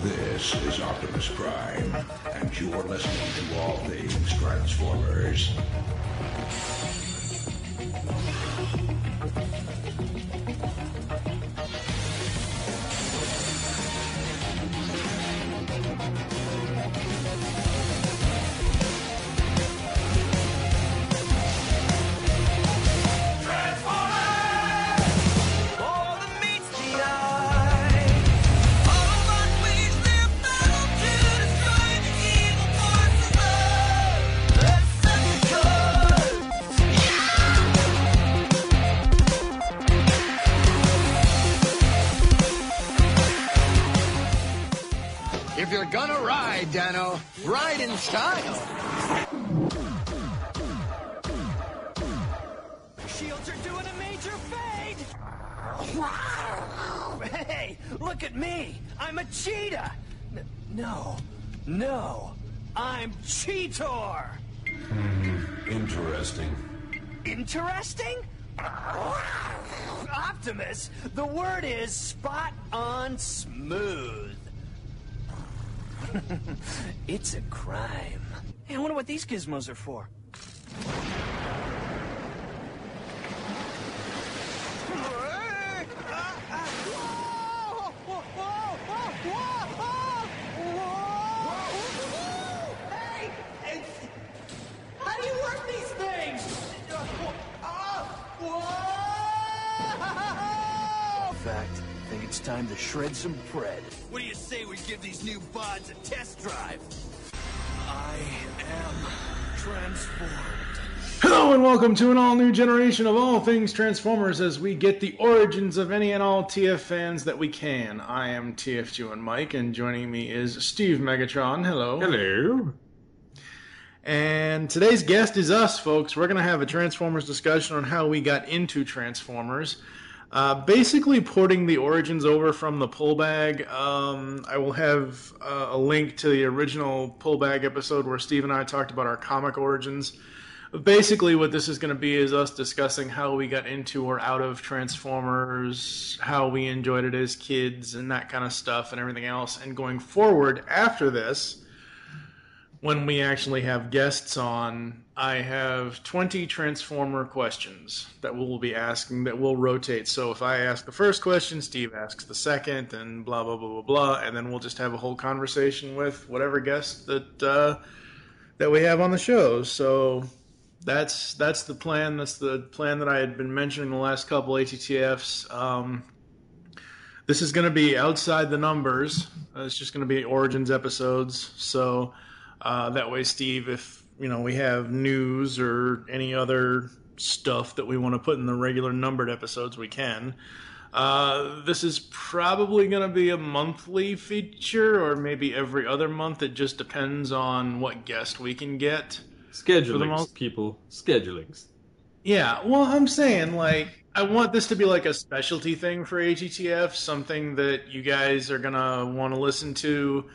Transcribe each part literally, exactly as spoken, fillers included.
This is Optimus Prime, and you're listening to All Things Transformers. If you're gonna ride, Dano, ride in style. Shields are doing a major fade. Hey, look at me. I'm a cheetah. N- no, no, I'm Cheetor. Hmm, interesting. Interesting? Optimus, the word is spot on smooth. It's a crime. Hey, I wonder what these gizmos are for. Hey! It's... How do you work these things? In fact, I think it's time to shred some bread. What do you say we give these new bods a test drive? I am transformed. Hello and welcome to an all-new generation of All Things Transformers as we get the origins of any and all T F fans that we can. I am T F G and Mike, and joining me is Steve Megatron. Hello. Hello. And today's guest is us, folks. We're going to have a Transformers discussion on how we got into Transformers. Uh, basically porting the origins over from the pull bag. Um, I will have uh, a link to the original pull bag episode where Steve and I talked about our comic origins. But basically what this is going to be is us discussing how we got into or out of Transformers, how we enjoyed it as kids, and that kind of stuff, and everything else. And going forward after this, when we actually have guests on, I have twenty Transformer questions that we'll be asking that will rotate. So if I ask the first question, Steve asks the second, and blah, blah, blah, blah, blah, and then we'll just have a whole conversation with whatever guest that uh, that we have on the show. So that's that's the plan. That's the plan that I had been mentioning the last couple A T T Fs. Um, this is going to be outside the numbers. Uh, it's just going to be Origins episodes. So uh, that way, Steve, if you know we have news or any other stuff that we want to put in the regular numbered episodes, we can. Uh, this is probably going to be a monthly feature or maybe every other month. It just depends on what guest we can get. Schedulings, most... people. Schedulings. Yeah, well, I'm saying, like, I want this to be like a specialty thing for A T T F, something that you guys are going to want to listen to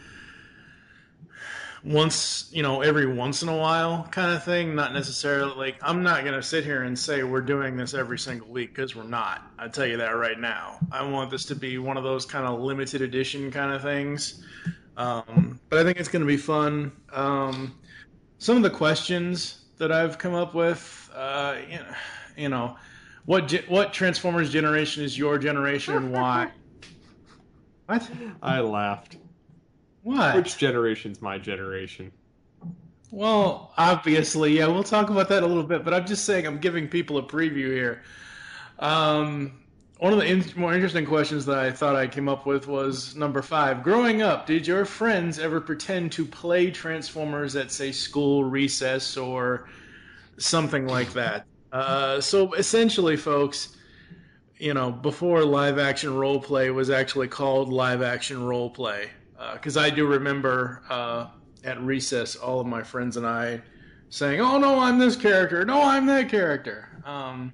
once, you know, every once in a while kind of thing. Not necessarily, like, I'm not going to sit here and say we're doing this every single week, because we're not. I tell you that right now. I want this to be one of those kind of limited edition kind of things. Um, but I think it's going to be fun. Um, some of the questions that I've come up with, uh, you know, you know what, ge- what Transformers generation is your generation and why? What? I laughed. What? Which generation's my generation? Well, obviously, yeah, we'll talk about that a little bit, but I'm just saying I'm giving people a preview here. Um, one of the in- more interesting questions that I thought I came up with was number five. Growing up, did your friends ever pretend to play Transformers at, say, school recess or something like that? Uh, so essentially, folks, you know, before live-action role-play was actually called live-action role-play, because uh, I do remember uh, at recess all of my friends and I saying, oh, no, I'm this character. No, I'm that character. Um,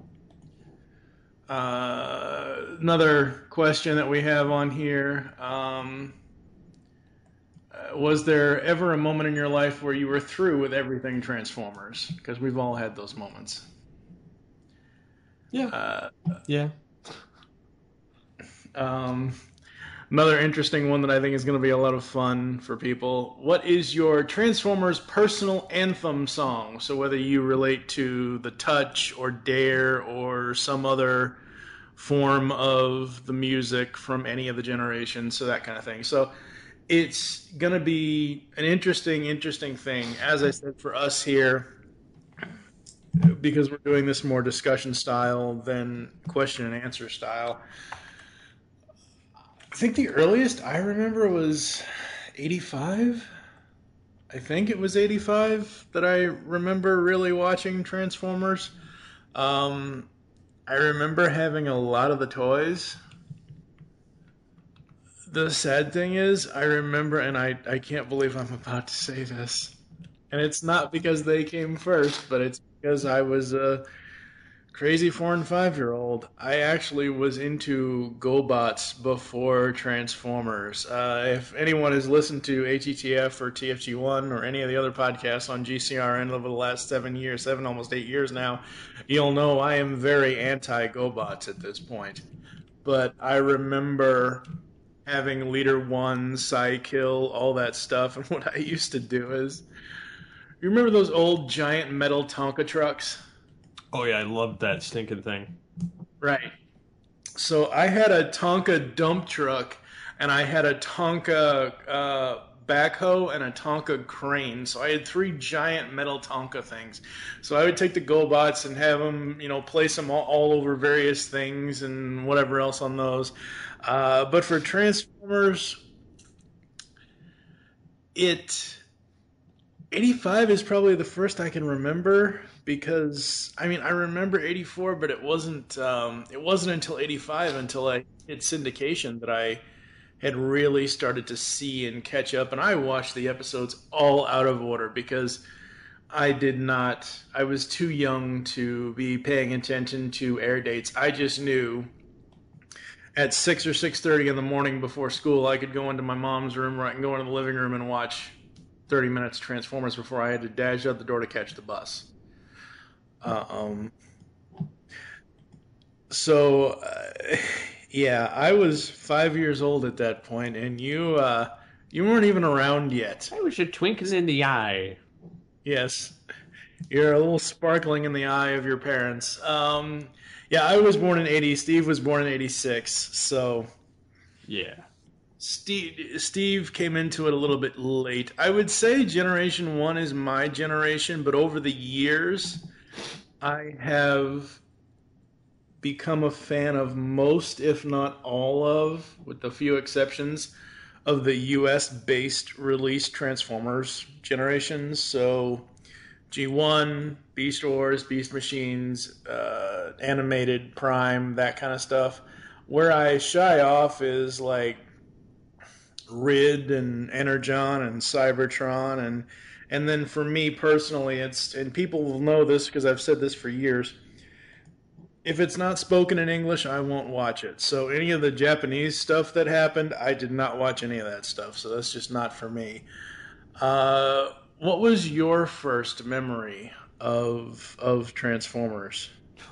uh, another question that we have on here. Um, uh, was there ever a moment in your life where you were through with everything Transformers? Because we've all had those moments. Yeah. Uh, yeah. Um, Another interesting one that I think is going to be a lot of fun for people. What is your Transformers personal anthem song? So whether you relate to the Touch or Dare or some other form of the music from any of the generations, so that kind of thing. So it's going to be an interesting, interesting thing. As I said, for us here, because we're doing this more discussion style than question and answer style, I think the earliest I remember was eighty-five. I think it was eighty-five that I remember really watching Transformers. Um, I remember having a lot of the toys. The sad thing is, I remember, and I, I can't believe I'm about to say this, and it's not because they came first, but it's because I was a crazy four and five year old. I actually was into GoBots before Transformers. Uh, if anyone has listened to H E T F or T F G one or any of the other podcasts on G C R N over the last seven years, seven, almost eight years now, you'll know I am very anti-GoBots at this point. But I remember having Leader One, Psykill, all that stuff, and what I used to do is, you remember those old giant metal Tonka trucks? Oh yeah, I loved that stinking thing. Right. So I had a Tonka dump truck, and I had a Tonka uh, backhoe and a Tonka crane. So I had three giant metal Tonka things. So I would take the GoBots and have them, you know, place them all, all over various things and whatever else on those. Uh, but for Transformers, it eighty-five is probably the first I can remember. Because I mean, I remember eighty-four, but it wasn't. Um, it wasn't until eighty-five, until I hit syndication, that I had really started to see and catch up. And I watched the episodes all out of order because I did not. I was too young to be paying attention to air dates. I just knew at six or six thirty in the morning before school, I could go into my mom's room, or I can go into the living room and watch thirty minutes of Transformers before I had to dash out the door to catch the bus. Uh, um, so, uh, yeah, I was five years old at that point, and you, uh, you weren't even around yet. I was a twinkle in the eye. Yes, you're a little sparkling in the eye of your parents. Um, yeah, I was born in eighty. Steve was born in eighty-six, so yeah. Steve, Steve came into it a little bit late. I would say Generation one is my generation, but over the years, I have become a fan of most, if not all of, with a few exceptions, of the U S-based release Transformers generations. So G one, Beast Wars, Beast Machines, uh, animated, Prime, that kind of stuff. Where I shy off is like Rid and Energon and Cybertron, and and then for me personally, it's, and people will know this because I've said this for years, if it's not spoken in English, I won't watch it. So any of the Japanese stuff that happened, I did not watch any of that stuff, so that's just not for me. Uh, what was your first memory of of Transformers?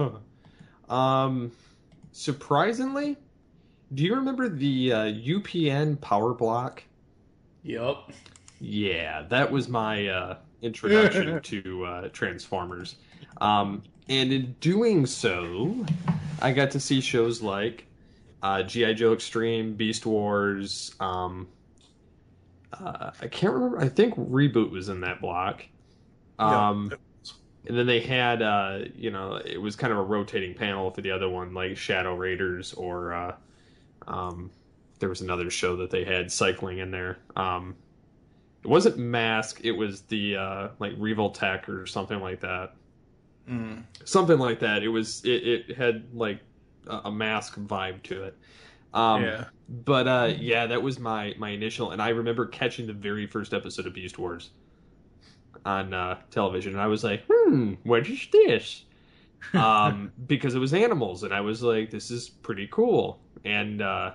um, surprisingly, do you remember the uh, U P N Power Block? Yup. Yeah, that was my uh, introduction to uh, Transformers. Um, and in doing so, I got to see shows like uh, G I. Joe Extreme, Beast Wars. Um, uh, I can't remember. I think Reboot was in that block. Um, yeah. And then they had, uh, you know, it was kind of a rotating panel for the other one, like Shadow Raiders, or uh, um, there was another show that they had cycling in there. Um, It wasn't Mask, it was the, uh, like, Revoltech or something like that. Mm. Something like that. It was, it, it had, like, a, a Mask vibe to it. Um, yeah. But, uh, yeah, that was my, my initial, and I remember catching the very first episode of Beast Wars on uh, television, and I was like, hmm, what is this? Um, because it was animals, and I was like, this is pretty cool. And uh,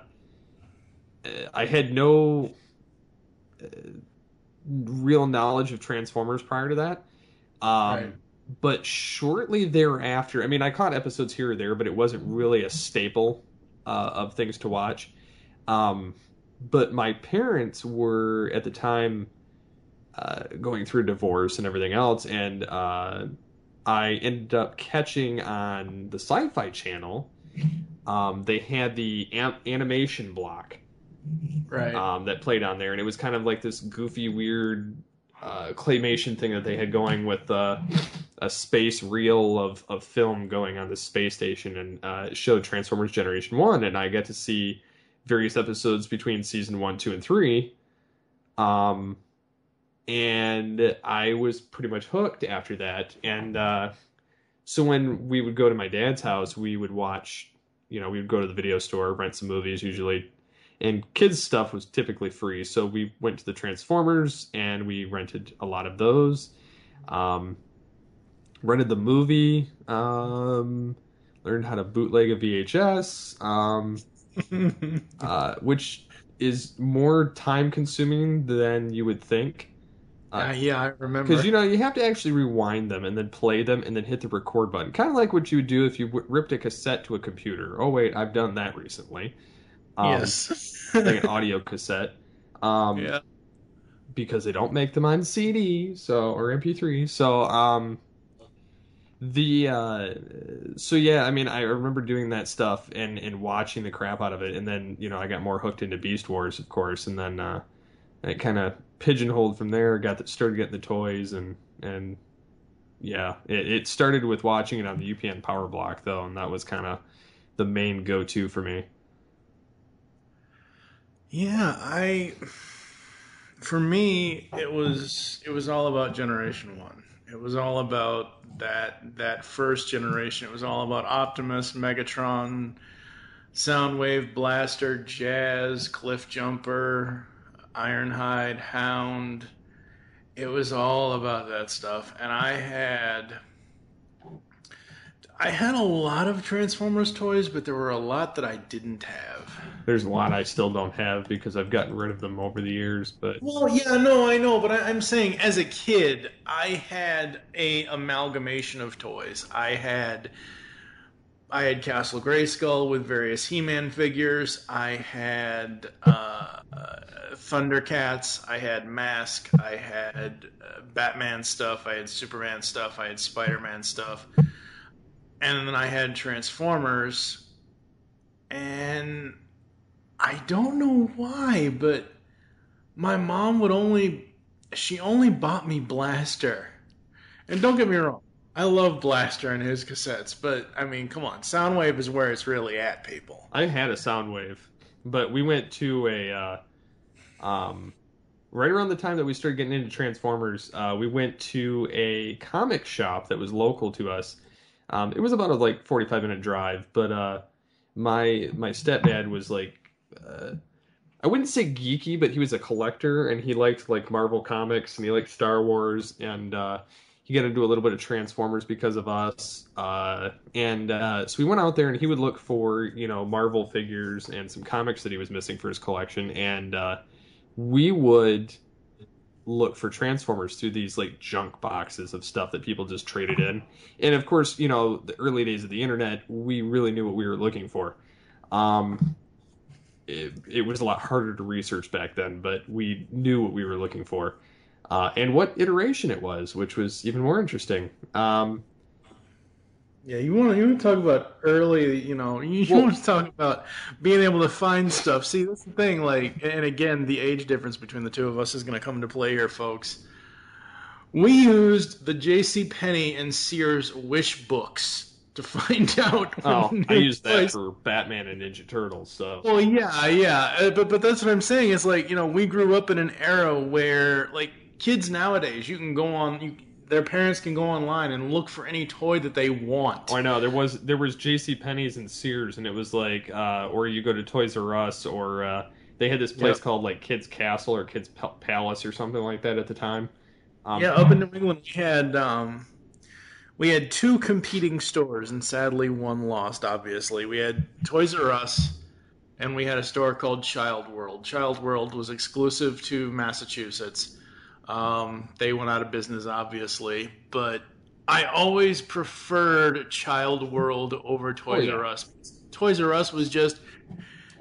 I had no... Uh, real knowledge of Transformers prior to that. Um, right. But shortly thereafter, I mean, I caught episodes here or there, but it wasn't really a staple uh, of things to watch. Um, but my parents were at the time uh, going through a divorce and everything else, and uh, I ended up catching on the Sci-Fi Channel. Um, they had the am- animation block, Right. um, that played on there, and it was kind of like this goofy, weird uh, claymation thing that they had going with uh, a space reel of, of film going on the space station, and uh, it showed Transformers Generation One, and I got to see various episodes between season one, two, and three. Um, and I was pretty much hooked after that. And uh, so when we would go to my dad's house, we would watch, you know, we would go to the video store, rent some movies usually. And kids' stuff was typically free. So we went to the Transformers and we rented a lot of those. Um, rented the movie, um, learned how to bootleg a V H S, um, uh, which is more time consuming than you would think. Uh, yeah, I remember. Because, you know, you have to actually rewind them and then play them and then hit the record button. Kind of like what you would do if you w- ripped a cassette to a computer. Oh, wait, I've done that recently. Um, yes. like an audio cassette. Um, yeah. Because they don't make them on C D, so, or M P three. So, um, the, uh, so yeah, I mean, I remember doing that stuff and, and watching the crap out of it. And then, you know, I got more hooked into Beast Wars, of course. And then, uh, it kind of pigeonholed from there, got the, started getting the toys, and and yeah, it, it started with watching it on the U P N Power Block, though, and that was kind of the main go-to for me. Yeah, I for me it was it was all about Generation One. It was all about that that first generation. It was all about Optimus, Megatron, Soundwave, Blaster, Jazz, Cliff Jumper, Ironhide, Hound. It was all about that stuff. And I had I had a lot of Transformers toys, but there were a lot that I didn't have. There's a lot I still don't have because I've gotten rid of them over the years, but Well, yeah, no, I know, but I, I'm saying as a kid, I had a amalgamation of toys. I had I had Castle Grayskull with various He-Man figures. I had uh, uh, Thundercats. I had Mask. I had uh, Batman stuff. I had Superman stuff. I had Spider-Man stuff. And then I had Transformers. And I don't know why, but my mom would only... She only bought me Blaster. And don't get me wrong. I love Blaster and his cassettes, but, I mean, come on. Soundwave is where it's really at, people. I had a Soundwave, but we went to a, uh, um, right around the time that we started getting into Transformers, uh, we went to a comic shop that was local to us. Um, it was about a, like, forty-five minute drive, but, uh, my, my stepdad was, like, uh, I wouldn't say geeky, but he was a collector, and he liked, like, Marvel comics, and he liked Star Wars, and, uh, he got into a little bit of Transformers because of us. Uh, and uh, so we went out there and he would look for, you know, Marvel figures and some comics that he was missing for his collection. And uh, we would look for Transformers through these like junk boxes of stuff that people just traded in. And of course, you know, the early days of the internet, we really knew what we were looking for. Um, it, it was a lot harder to research back then, but we knew what we were looking for. Uh, and what iteration it was, which was even more interesting. Um, yeah, you want to you want to talk about early, you know, you well, want to talk about being able to find stuff. See, that's the thing, like, and again, the age difference between the two of us is going to come into play here, folks. We used the JCPenney and Sears wish books to find out. Oh, I used that toys. For Batman and Ninja Turtles. So. Well, yeah, yeah, uh, but but that's what I'm saying. It's like, you know, we grew up in an era where, like, kids nowadays, you can go on, you, their parents can go online and look for any toy that they want. Oh, I know. There was there was JCPenney's and Sears, and it was like, uh, or you go to Toys R Us, or uh, they had this place yep. called like Kids Castle or Kids Palace or something like that at the time. Um, yeah, up in New England, we had um, we had two competing stores, and sadly, one lost. Obviously, we had Toys R Us, and we had a store called Child World. Child World was exclusive to Massachusetts. Um, they went out of business, obviously, but I always preferred Child World over Toys oh, yeah. R Us. Toys R Us was just,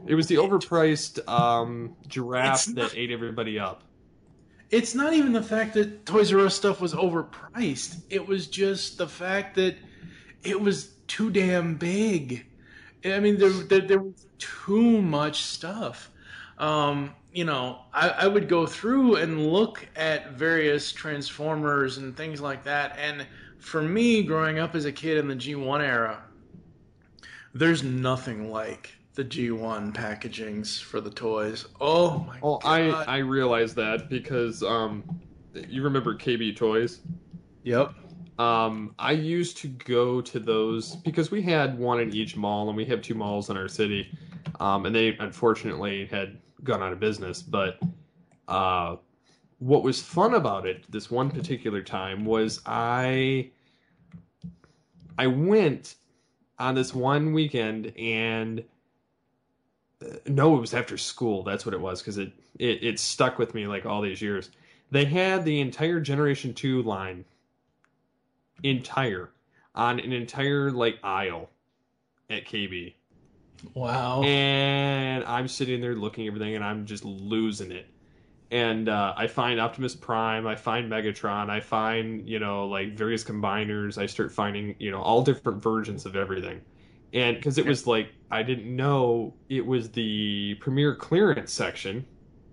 It was the overpriced um, giraffe It's not- that ate everybody up. It's not even the fact that Toys R Us stuff was overpriced. It was just the fact that it was too damn big. I mean, there there, there was too much stuff. Um, you know, I, I would go through and look at various Transformers and things like that. And for me, growing up as a kid in the G one era, there's nothing like the G one packagings for the toys. Oh my Well, god! I I realize that because um, you remember K B Toys. Yep. Um, I used to go to those because we had one in each mall, and we have two malls in our city. Um, and they unfortunately had gone out of business. But uh, what was fun about it this one particular time was I I went on this one weekend, and uh, no, it was after school. That's what it was, because it, it it stuck with me like all these years. They had the entire Generation two line entire on an entire like aisle at K B. Wow. And I'm sitting there looking at everything, and I'm just losing it. And uh, I find Optimus Prime, I find Megatron, I find, you know, like various combiners. I start finding, you know, all different versions of everything. And because it was like, I didn't know it was the premier clearance section.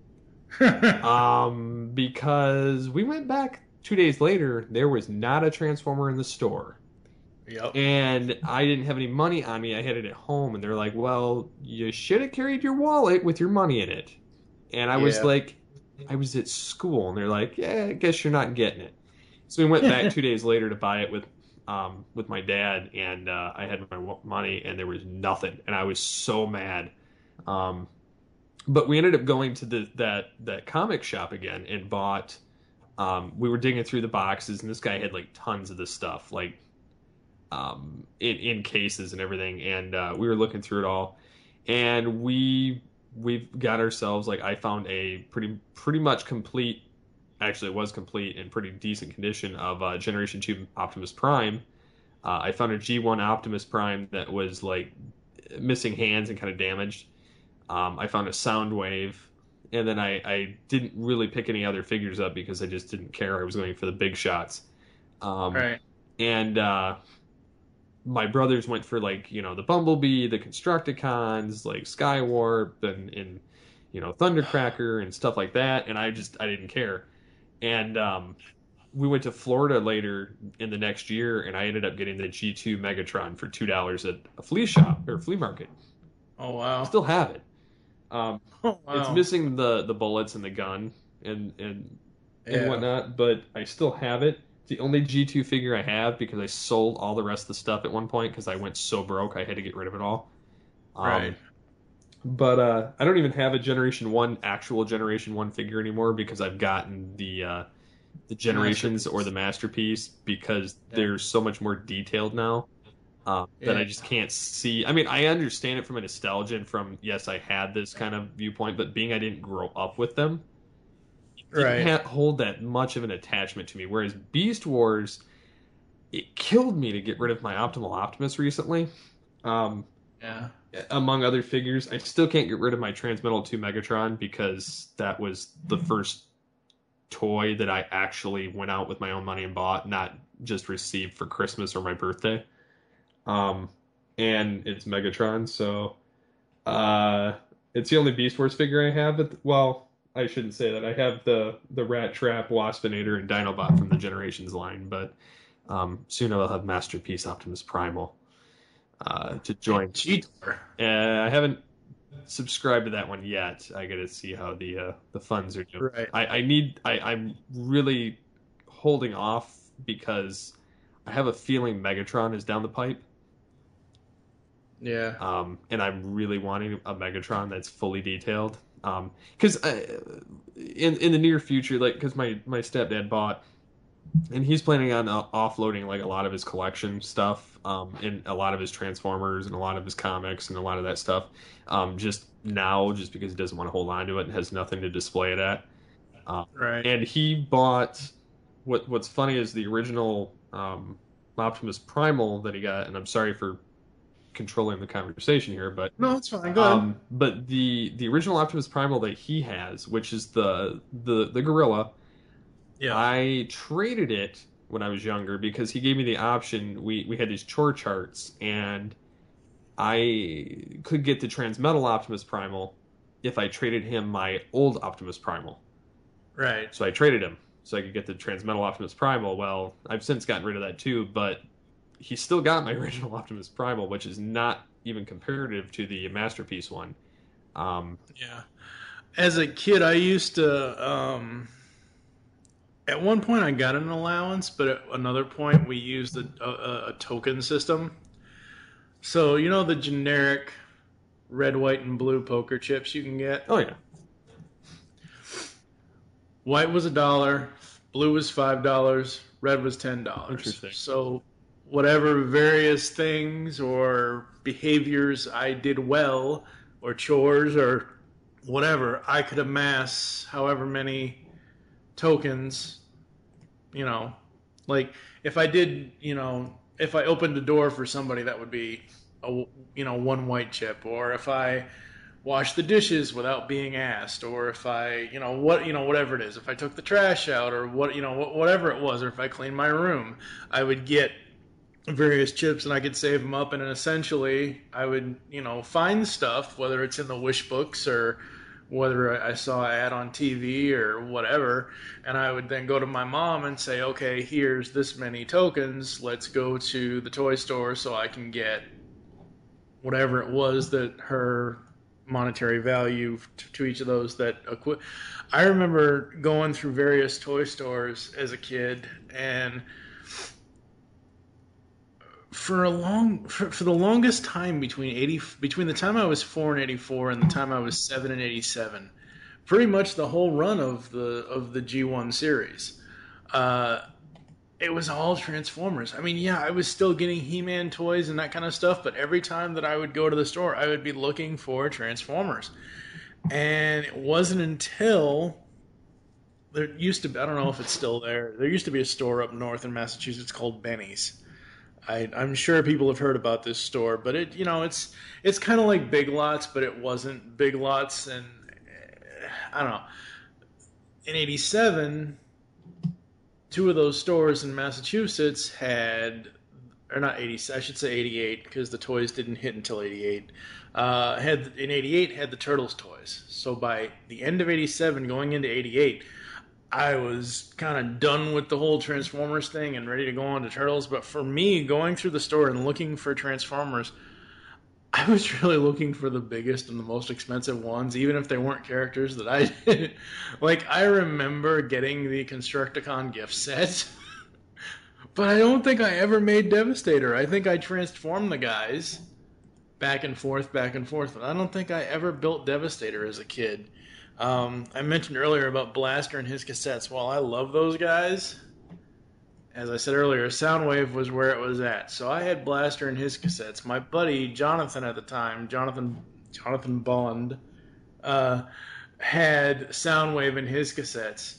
um, because we went back two days later, there was not a Transformer in the store. Yep. And I didn't have any money on me. I had it at home, and they're like, well, you should have carried your wallet with your money in it. And I was Yeah. like, I was at school, and they're like, yeah, I guess you're not getting it. So we went back two days later to buy it with um, with my dad, and uh, I had my w- money, and there was nothing. And I was so mad. Um, but we ended up going to the that, that comic shop again and bought... Um, we were digging through the boxes, and this guy had like tons of this stuff, like um, in in cases and everything. And uh, we were looking through it all, and we we've got ourselves like I found a pretty pretty much complete, actually it was complete in pretty decent condition of uh, Generation two Optimus Prime. Uh, I found a G one Optimus Prime that was like missing hands and kind of damaged. Um, I found a Soundwave. And then I, I didn't really pick any other figures up because I just didn't care. I was going for the big shots. Um, Right. And uh, my brothers went for, like, you know, the Bumblebee, the Constructicons, like Skywarp, and, and you know, Thundercracker and stuff like that. And I just, I didn't care. And um, we went to Florida later in the next year, and I ended up getting the G two Megatron for two dollars at a flea shop, or flea market. Oh, wow. I still have it. Um, Oh, wow. It's missing the, the bullets and the gun and and and Yeah. whatnot, but I still have it. It's the only G two figure I have because I sold all the rest of the stuff at one point because I went so broke I had to get rid of it all. Um, Right. But uh, I don't even have a Generation one actual Generation one figure anymore because I've gotten the uh, the Generations or the Masterpiece because Yeah. they're so much more detailed now. Um, that I Yeah. just can't see. I mean, I understand it from a nostalgia and from, yes, I had this kind of viewpoint, but being I didn't grow up with them, it Right. didn't ha- hold that much of an attachment to me. Whereas Beast Wars, it killed me to get rid of my Optimal Optimus recently. Um, Yeah. among other figures, I still can't get rid of my Transmetal two Megatron because that was the first toy that I actually went out with my own money and bought, not just received for Christmas or my birthday. Um, and it's Megatron, so uh, it's the only Beast Wars figure I have. But well, I shouldn't say that. I have the the Rat Trap, Waspinator, and Dinobot from the Generations line, but um, soon I'll have Masterpiece Optimus Primal uh, to join. Cheetor. Uh, I haven't subscribed to that one yet. I got to see how the uh, the funds are doing. Right. I, I need. I, I'm really holding off because I have a feeling Megatron is down the pipe. Yeah. Um, and I'm really wanting a Megatron that's fully detailed. Um, because in in the near future, like, because my my stepdad bought, and he's planning on uh, offloading like a lot of his collection stuff, um, and a lot of his Transformers and a lot of his comics and a lot of that stuff, um, just now, just because he doesn't want to hold on to it and has nothing to display it at. Um, Right. and he bought. What what's funny is the original um, Optimus Primal that he got, and I'm sorry for controlling the conversation here, but No, it's fine. Go ahead. um, but the the original Optimus Primal that he has, which is the the the gorilla, Yeah. I traded it when I was younger because he gave me the option. We we had these chore charts, and I could get the Transmetal Optimus Primal if I traded him my old Optimus Primal. Right. So I traded him so I could get the Transmetal Optimus Primal. Well, I've since gotten rid of that too, but he still got my original Optimus Primal, which is not even comparative to the Masterpiece one. Um, Yeah. As a kid, I used to. Um, at one point, I got an allowance, but at another point, we used a, a, a token system. So, you know the generic red, white, and blue poker chips you can get? oh yeah, White was a dollar, blue was five dollars, red was ten dollars. Interesting. So, whatever various things or behaviors I did well, or chores, or whatever, I could amass however many tokens, you know, like if I did, you know, if I opened a door for somebody, that would be a, you know, one white chip, or if I washed the dishes without being asked, or if I, you know, what, you know, whatever it is, if I took the trash out, or what, you know, whatever it was, or if I cleaned my room, I would get various chips and I could save them up, and then essentially I would, you know, find stuff, whether it's in the wish books or whether I saw an ad on T V or whatever, and I would then go to my mom and say, okay, here's this many tokens, let's go to the toy store so I can get whatever it was that her monetary value to each of those that equi- I remember going through various toy stores as a kid, and for a long for, for the longest time between eighty between the time I was four and eighty-four and the time I was seven and eighty-seven, pretty much the whole run of the of the G one series, uh, it was all Transformers. I mean, yeah, I was still getting He-Man toys and that kind of stuff, but every time that I would go to the store, I would be looking for Transformers. And it wasn't until there used to be, I don't know if it's still there, there used to be a store up north in Massachusetts called Benny's. I, I'm sure people have heard about this store, but it, you know, it's it's kind of like Big Lots, but it wasn't Big Lots, and I don't know. In eighty-seven, two of those stores in Massachusetts had, or not eighty, I should say eighty-eight, because the toys didn't hit until eighty-eight. Uh, had in eighty-eight had the Turtles toys. So by the end of eighty-seven, going into eighty-eight, I was kind of done with the whole Transformers thing and ready to go on to Turtles. But for me, going through the store and looking for Transformers, I was really looking for the biggest and the most expensive ones, even if they weren't characters that I did. Like, I remember getting the Constructicon gift set, but I don't think I ever made Devastator. I think I transformed the guys back and forth, back and forth, but I don't think I ever built Devastator as a kid. Um, I mentioned earlier about Blaster and his cassettes. While I love those guys, as I said earlier, Soundwave was where it was at. So I had Blaster and his cassettes. My buddy Jonathan at the time, Jonathan Jonathan Bond, uh, had Soundwave in his cassettes.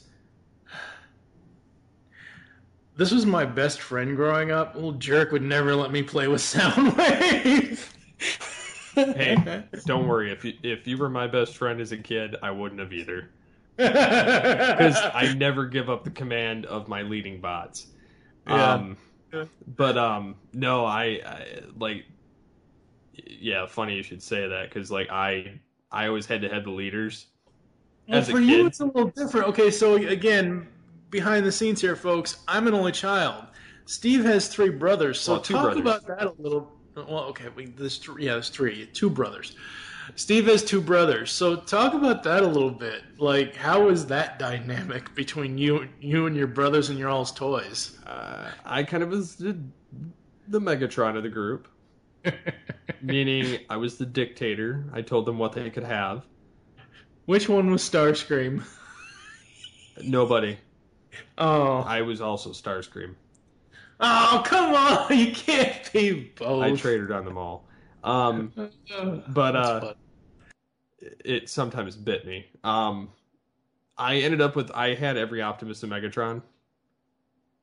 This was my best friend growing up. Little jerk would never let me play with Soundwave. hey, don't worry. If you, if you were my best friend as a kid, I wouldn't have either. Because I never give up the command of my leading bots. Yeah. Um, but um, no, I, I like. Yeah, funny you should say that, because like I, I always had to have the leaders. Well, as a for kid. you, it's a little different. Okay, so again, behind the scenes here, folks, I'm an only child. Steve has three brothers, so Well, two talk brothers. about that a little. Well, okay, we, there's three, yeah, there's three, two brothers. Steve has two brothers, so talk about that a little bit. Like, how is that dynamic between you, you and your brothers and your all's toys? Uh, I kind of was the, the Megatron of the group, meaning I was the dictator. I told them what they could have. Which one was Starscream? Nobody. Oh, I was also Starscream. oh, come on! You can't be both. I traded on them all. Um, but That's uh, fun. it sometimes bit me. Um, I ended up with I had every Optimus and Megatron.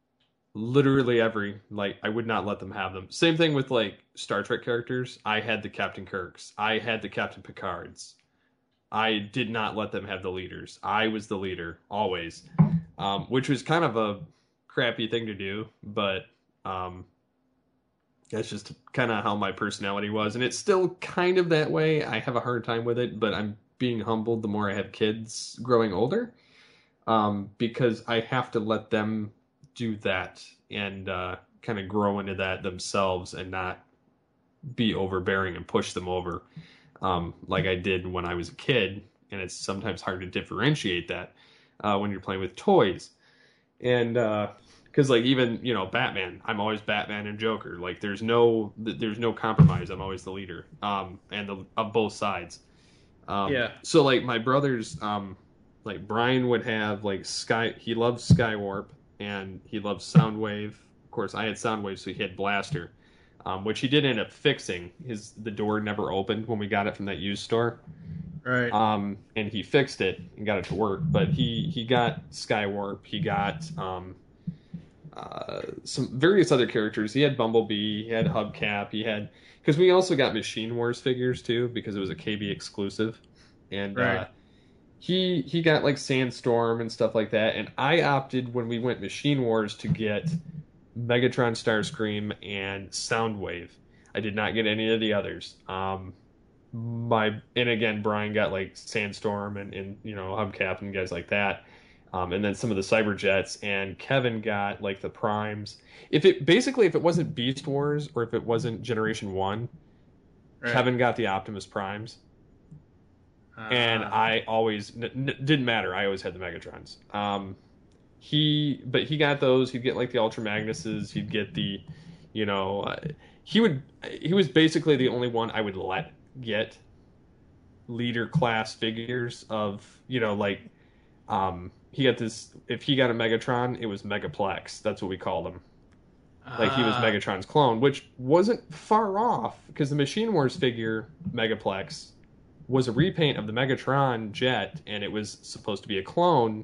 literally every, like, I would not let them have them. Same thing with like Star Trek characters. I had the Captain Kirks. I had the Captain Picards. I did not let them have the leaders. I was the leader always, um, which was kind of a crappy thing to do, but um, that's just kind of how my personality was, and it's still kind of that way. I have a hard time with it, but I'm being humbled the more I have kids growing older, um, because I have to let them do that and uh, kind of grow into that themselves and not be overbearing and push them over. Um, like I did when I was a kid, and it's sometimes hard to differentiate that uh, when you're playing with toys. And because uh, like even, you know, Batman, I'm always Batman and Joker. Like there's no there's no compromise. I'm always the leader, um, and the, of both sides. Um, Yeah. So like my brothers, um, like Brian would have like Sky. He loves Skywarp and he loves Soundwave. Of course, I had Soundwave, so he had Blaster. Um, which he did end up fixing. His the door never opened when we got it from that used store. Right. Um, and he fixed it and got it to work. But he, he got Skywarp. He got um, uh, some various other characters. He had Bumblebee. He had Hubcap. He had because we also got Machine Wars figures too because it was a K B exclusive. And Right. uh, he he got like Sandstorm and stuff like that. And I opted when we went Machine Wars to get Megatron, Starscream, and Soundwave. I did not get any of the others. Um, my and again, Brian got like Sandstorm and, and you know Hubcap and guys like that, um, and then some of the Cyberjets. And Kevin got like the Primes. If it basically if it wasn't Beast Wars or if it wasn't Generation One, Right. Kevin got the Optimus Primes, Uh, and I always n- n- didn't matter. I always had the Megatrons. Um, He, but he got those. He'd get like the Ultra Magnuses. He'd get the, you know, uh, he would. He was basically the only one I would let get leader class figures of, you know, like, um, he got this. If he got a Megatron, it was Megaplex. That's what we called him. Like he was Ah. Megatron's clone, which wasn't far off because the Machine Wars figure Megaplex was a repaint of the Megatron jet, and it was supposed to be a clone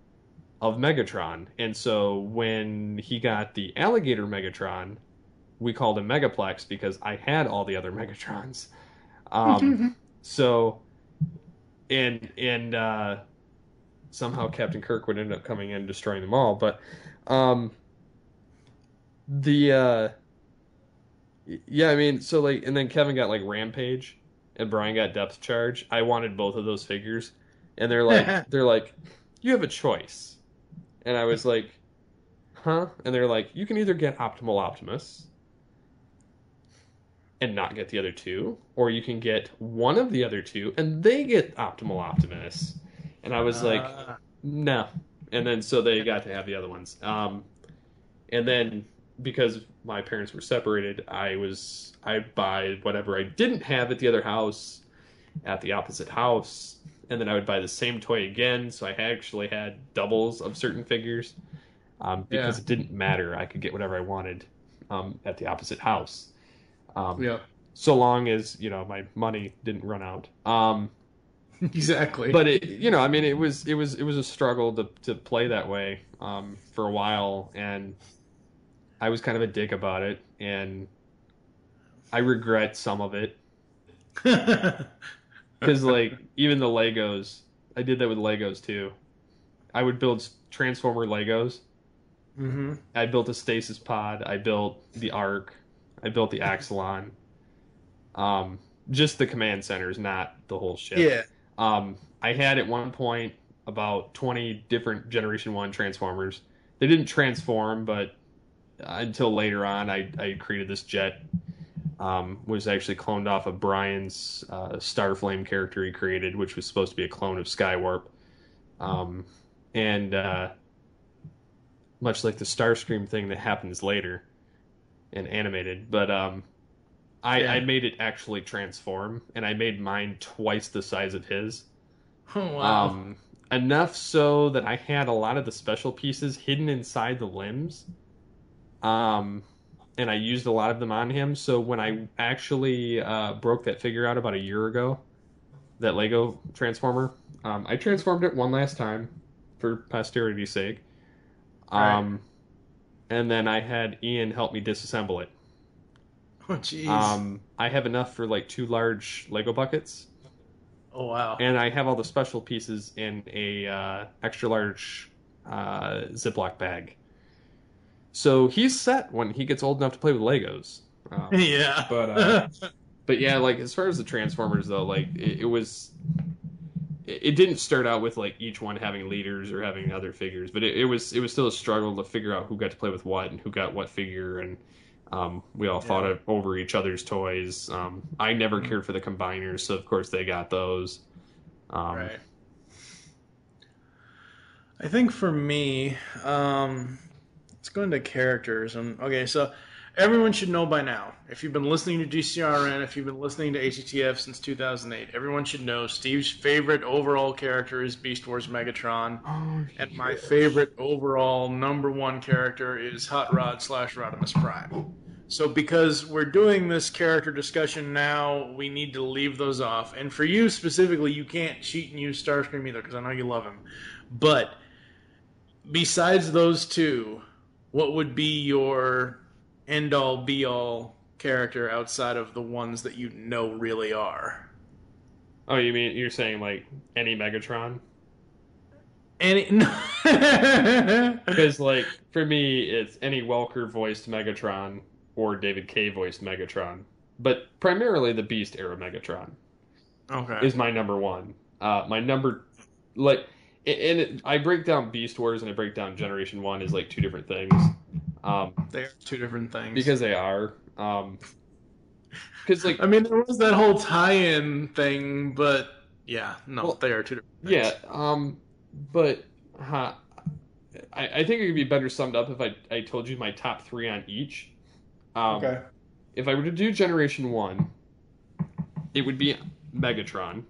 of Megatron. And so when he got the alligator Megatron, we called him Megaplex because I had all the other Megatrons. Um, so, and and uh, somehow Captain Kirk would end up coming in and destroying them all. But um, the uh, yeah, I mean, so like, and then Kevin got like Rampage, and Brian got Depth Charge. I wanted both of those figures, and they're like, they're like, you have a choice. And I was like, huh? And they're like, you can either get Optimal Optimus and not get the other two, or you can get one of the other two and they get Optimal Optimus. And I was Uh. like, no. And then so they got to have the other ones. Um, and then because my parents were separated, I was I'd buy whatever I didn't have at the other house at the opposite house. And then I would buy the same toy again, so I actually had doubles of certain figures um, because Yeah. it didn't matter. I could get whatever I wanted um, at the opposite house, um, Yeah. so long as you know my money didn't run out. Um, Exactly. but it, you know, I mean, it was it was it was a struggle to to play that way um, for a while, and I was kind of a dick about it, and I regret some of it. Because, like, even the Legos, I did that with Legos, too. I would build Transformer Legos. Mm-hmm. I built a Stasis Pod. I built the Ark. I built the Axelon. Um, just the command centers, not the whole ship. Yeah. Um, I had at one point about twenty different Generation one Transformers. They didn't transform, but until later on, I, I created this jet. Um, was actually cloned off of Brian's uh, Starflame character he created, which was supposed to be a clone of Skywarp. Um, and uh, much like the Starscream thing that happens later and animated. But um, I, Yeah. I made it actually transform, and I made mine twice the size of his. Oh, wow. Um, enough so that I had a lot of the special pieces hidden inside the limbs. Um, and I used a lot of them on him. So when I actually uh, broke that figure out about a year ago, that Lego Transformer, um, I transformed it one last time for posterity's sake. Um, Right. and then I had Ian help me disassemble it. Oh, jeez. Um, I have enough for like two large Lego buckets. Oh, wow. And I have all the special pieces in a uh, extra large uh, Ziploc bag. So he's set when he gets old enough to play with Legos. Um, yeah. But uh, but yeah, like as far as the Transformers though, like it, it was. It didn't start out with like each one having leaders or having other figures, but it, it was it was still a struggle to figure out who got to play with what and who got what figure, and um, we all yeah. fought over each other's toys. Um, I never mm-hmm. cared for the combiners, so of course they got those. Um, right. I think for me, um, let's go into characters. And okay, so everyone should know by now, if you've been listening to G C R N, if you've been listening to A C T F since two thousand eight, everyone should know Steve's favorite overall character is Beast Wars Megatron. Oh, and yes. my favorite overall number one character is Hot Rod slash Rodimus Prime. So because we're doing this character discussion now, we need to leave those off. And for you specifically, you can't cheat and use Starscream either, because I know you love him. But besides those two, what would be your end-all, be-all character outside of the ones that you know really are? Oh, you mean you're saying like any Megatron? Any? Because like for me, it's any Welker voiced Megatron or David Kaye voiced Megatron, but primarily the Beast era Megatron. Okay, is my number one. Uh, my number, like, and it, I break down Beast Wars and I break down Generation One as like two different things. Um, they are two different things because they are. Um, because like I mean, there was that whole tie-in thing, but yeah, no, well, they are two different things. Yeah, um, but huh, I, I think it could be better summed up if I I told you my top three on each. Um, okay. If I were to do Generation One, it would be Megatron.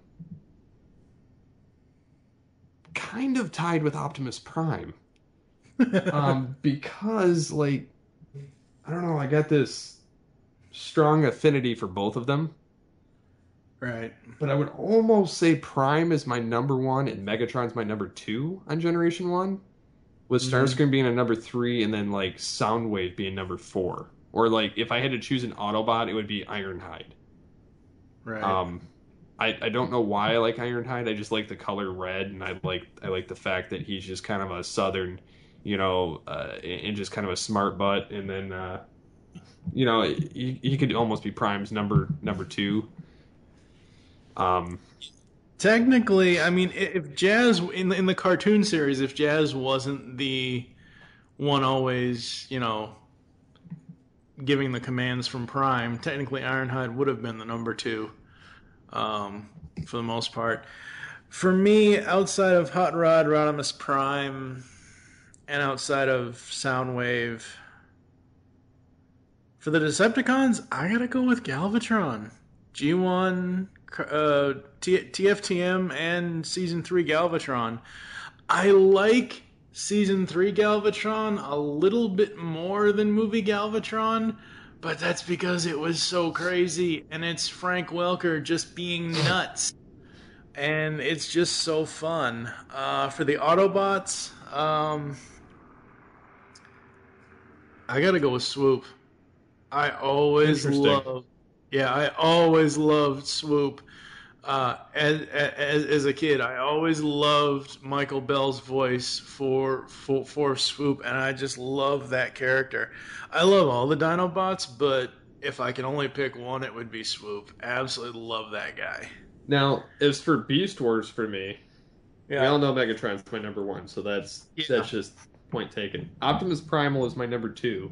Kind of tied with Optimus Prime. um, because, like, I don't know, I got this strong affinity for both of them. Right. But I would almost say Prime is my number one and Megatron's my number two on Generation one. With Starscream mm-hmm. being a number three and then, like, Soundwave being number four. Or, like, if I had to choose an Autobot, it would be Ironhide. Right. Um, I, I don't know why I like Ironhide. I just like the color red, and I like I like the fact that he's just kind of a southern, you know, uh, and just kind of a smart butt. And then, uh, you know, he, he could almost be Prime's number number two. Um, Technically, I mean, if Jazz in the, in the cartoon series, if Jazz wasn't the one always, you know, giving the commands from Prime, technically Ironhide would have been the number two. Um, for the most part. For me, outside of Hot Rod, Rodimus Prime, and outside of Soundwave, for the Decepticons, I gotta go with Galvatron. G one, uh, T- TFTM, and Season three Galvatron. I like Season three Galvatron a little bit more than movie Galvatron, but that's because it was so crazy, and it's Frank Welker just being nuts. And it's just so fun. Uh, for the Autobots, um, I gotta go with Swoop. I always love, yeah, I always loved Swoop. Uh, as, as as a kid, I always loved Michael Bell's voice for, for for Swoop, and I just love that character. I love all the Dinobots, but if I can only pick one, it would be Swoop. Absolutely love that guy. Now, as for Beast Wars for me, yeah. we all know Megatron's my number one, so that's yeah. that's just point taken. Optimus Primal is my number two.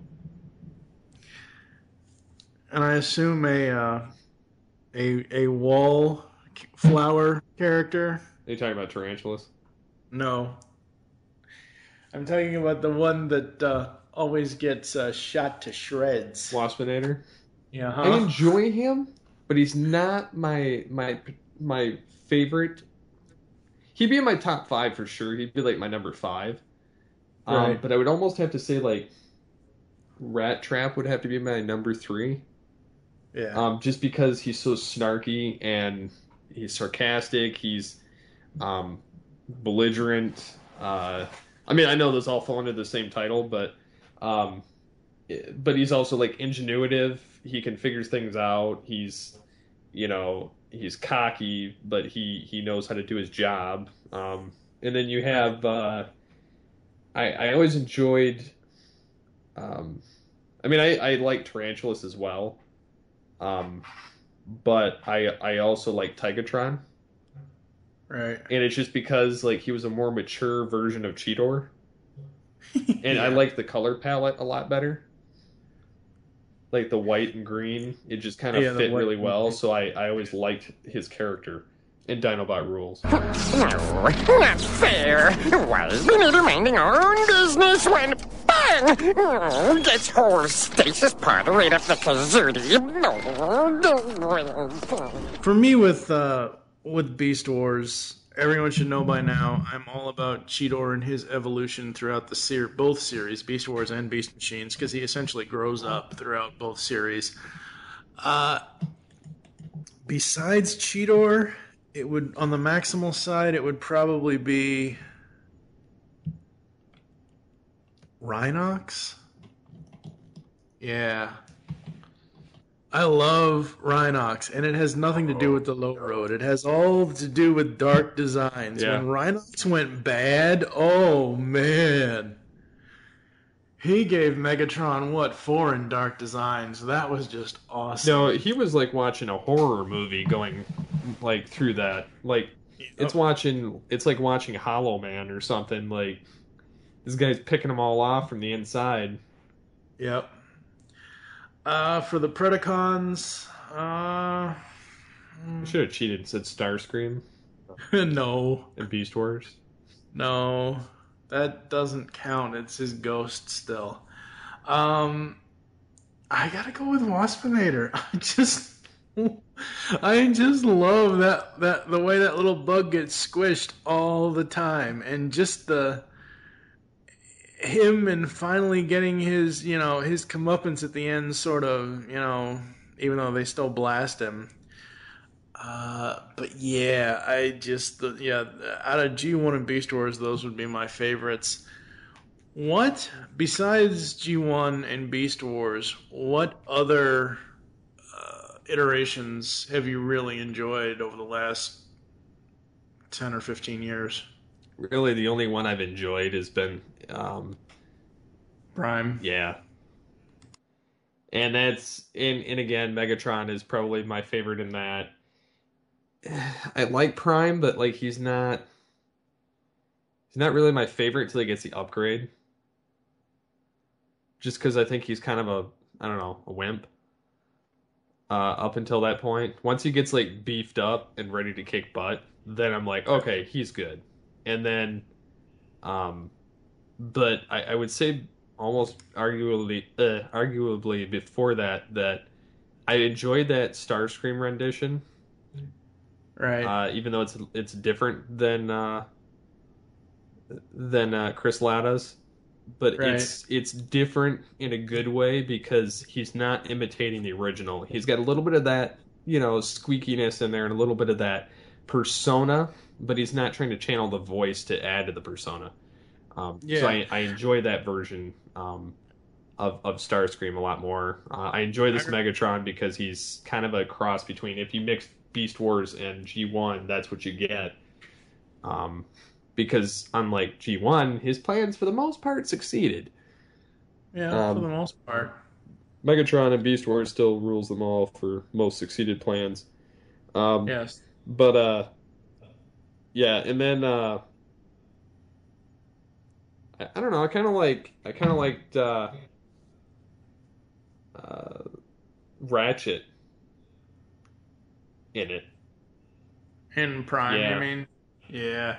And I assume a uh, a a wall flower character. Are you talking about Tarantulas? No. I'm talking about the one that uh, always gets uh, shot to shreds. Waspinator? Yeah. Huh? I enjoy him, but he's not my my my favorite. He'd be in my top five for sure. He'd be like my number five. Right. Um, but I would almost have to say like Rat Trap would have to be my number three. Yeah. Um, just because he's so snarky and he's sarcastic, he's um, belligerent. Uh, I mean, I know those all fall under the same title, but Um, but he's also like ingenuitive. He can figure things out. He's, you know, he's cocky, but he, he knows how to do his job. Um, and then you have, uh, I, I always enjoyed, um, I mean, I, I like Tarantulas as well. Um, but I, I also like Tigatron. Right. And it's just because, like, he was a more mature version of Cheetor. And yeah. I like the color palette a lot better. Like the white and green, it just kind of yeah, fit really well. So I, I always liked his character in Dinobot Rules. No, not fair. Why we need to minding our own business when bang gets whole stasis pod right up the kazootie. For me, with uh, with Beast Wars, everyone should know by now, I'm all about Cheetor and his evolution throughout the ser- both series, Beast Wars and Beast Machines, because he essentially grows up throughout both series. Uh, besides Cheetor, it would on the Maximal side, it would probably be Rhinox. Yeah. I love Rhinox, and it has nothing to do with the low road. It has all to do with Dark Designs. Yeah. When Rhinox went bad, oh man. He gave Megatron, what, four in Dark Designs. That was just awesome. No, he was like watching a horror movie going like through that. Like, it's watching, it's like watching Hollow Man or something. Like, this guy's picking them all off from the inside. Yep. Uh, for the Predacons, uh... I should have cheated and said Starscream. No. And Beast Wars. No. That doesn't count. It's his ghost still. Um, I gotta go with Waspinator. I just... I just love that, that the way that little bug gets squished all the time. And just the... him and finally getting his, you know, his comeuppance at the end, sort of, you know, even though they still blast him. Uh, but yeah, I just, the, yeah, out of G one and Beast Wars, those would be my favorites. What, besides G one and Beast Wars, what other uh, iterations have you really enjoyed over the last ten or fifteen years? Really, the only one I've enjoyed has been um, Prime. Yeah. And that's, and, and again, Megatron is probably my favorite in that. I like Prime, but like he's not, he's not really my favorite until he gets the upgrade. Just because I think he's kind of a, I don't know, a wimp. Uh, up until that point. Once he gets like beefed up and ready to kick butt, then I'm like, okay, he's good. And then, um, but I, I would say almost arguably, uh, arguably before that, that I enjoyed that Starscream rendition. Right. Uh, even though it's it's different than uh, than uh, Chris Latta's, but right. it's it's different in a good way because he's not imitating the original. He's got a little bit of that, you know, squeakiness in there and a little bit of that persona, but he's not trying to channel the voice to add to the persona. Um, yeah. So I, I enjoy that version um, of of Starscream a lot more. Uh, I enjoy this Megatron because he's kind of a cross between, if you mix Beast Wars and G one, that's what you get. Um, because unlike G one, his plans for the most part succeeded. Yeah, um, for the most part. Megatron and Beast Wars still rules them all for most succeeded plans. Um, yes. But, uh, yeah, and then, uh, I, I don't know, I kind of like, I kind of liked, uh, uh, Ratchet in it. In Prime, yeah. you mean? Yeah.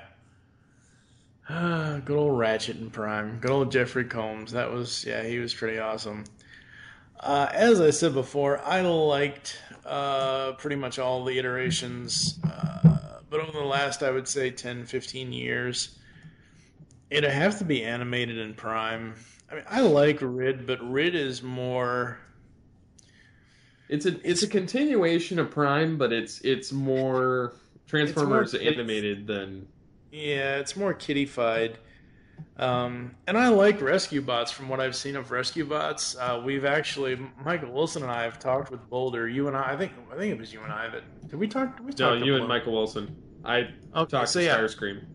Good old Ratchet in Prime. Good old Jeffrey Combs. That was, yeah, he was pretty awesome. Uh, as I said before, I liked uh, pretty much all the iterations. Uh, but over the last, I would say, ten, fifteen years, it'd have to be animated in Prime. I mean, I like Rid, but Rid is more... It's a it's a continuation of Prime, but it's it's more Transformers it's more animated than... Yeah, it's more kiddified. Um, and I like Rescue Bots from what I've seen of Rescue Bots. Uh, we've actually, Michael Wilson and I have talked with Boulder. You and I, I think, I think it was you and I that did we talk? Did we No, talk you and Michael Wilson. I Okay, talked so to yeah. Starscream.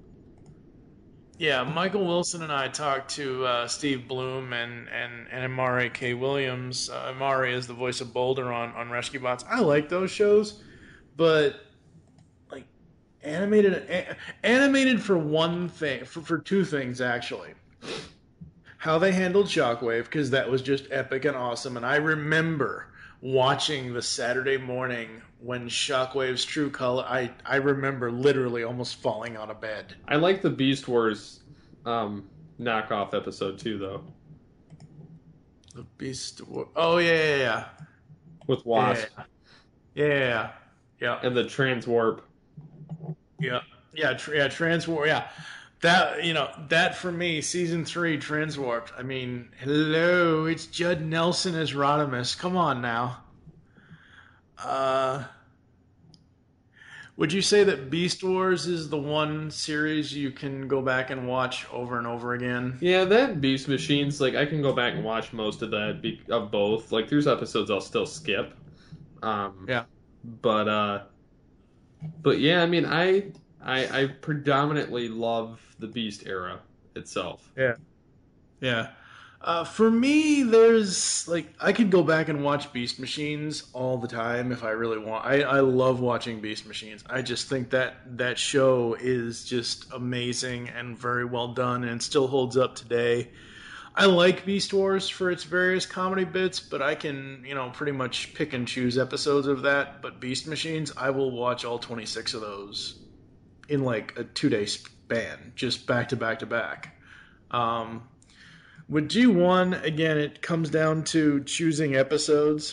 Yeah, Michael Wilson and I talked to uh, Steve Bloom and and and Amari K. Williams. Uh, Amari is the voice of Boulder on on Rescue Bots. I like those shows, but like animated a, animated for one thing, for, for two things actually. How they handled Shockwave, because that was just epic and awesome, and I remember watching the Saturday morning when Shockwave's true color, I, I remember literally almost falling out of bed. I like the Beast Wars um, knockoff episode too, though. The Beast War. Oh, yeah, yeah, yeah. With Wasp. Yeah, yeah, yeah. yeah. And the Transwarp. Yeah, yeah, tr- yeah, Transwarp, yeah. That, you know, that for me, season three, Transwarped. I mean, hello, it's Judd Nelson as Rodimus. Come on now. Uh, would you say that Beast Wars is the one series you can go back and watch over and over again? Yeah, that Beast Machines, like, I can go back and watch most of that, be- of both. Like, there's episodes I'll still skip. Um, Yeah. But, uh, but yeah, I mean, I, I, I predominantly love the Beast era itself. Yeah. Yeah. Uh, for me, there's, like, I could go back and watch Beast Machines all the time if I really want. I, I love watching Beast Machines. I just think that that show is just amazing and very well done and still holds up today. I like Beast Wars for its various comedy bits, but I can, you know, pretty much pick and choose episodes of that. But Beast Machines, I will watch all twenty-six of those in, like, a two-day span, just back to back to back. Um... With G one, again, it comes down to choosing episodes.